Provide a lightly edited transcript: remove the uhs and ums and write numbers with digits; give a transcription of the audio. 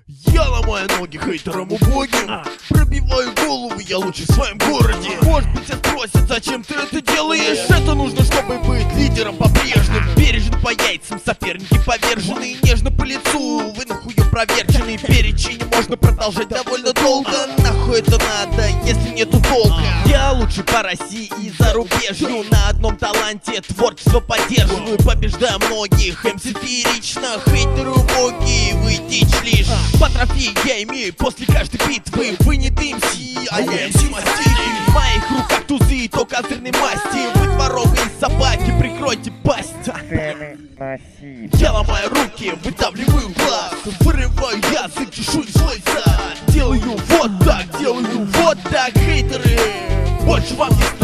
Я ломаю ноги хейтерам убогим, пробиваю голову я лучше в своем городе. Может быть, тебя спросят, зачем ты это делаешь? Это нужно, чтобы быть лидером по-прежнему. Бережен по яйцам, соперники повержены, нежно по лицу, вы нахуй проверченный. Перечень можно продолжать довольно долго. Нахуй это надо, если нету толка? Я лучше по России и зарубежью, на одном таланте творчество поддерживаю. Побеждаю многих, МС феерично, хейтеры убогие, вы дичь лишь. По трофеи я имею после каждой битвы. Вы не DMC, а я MC маститель. В моих руках тузы, то козырной масти. Вы дворовые собаки, прикройте пасть. Я ломаю руки, выдавливаю глаз, вырываю язык, чешу свой зад. Делаю вот так, хейтеры, больше вам не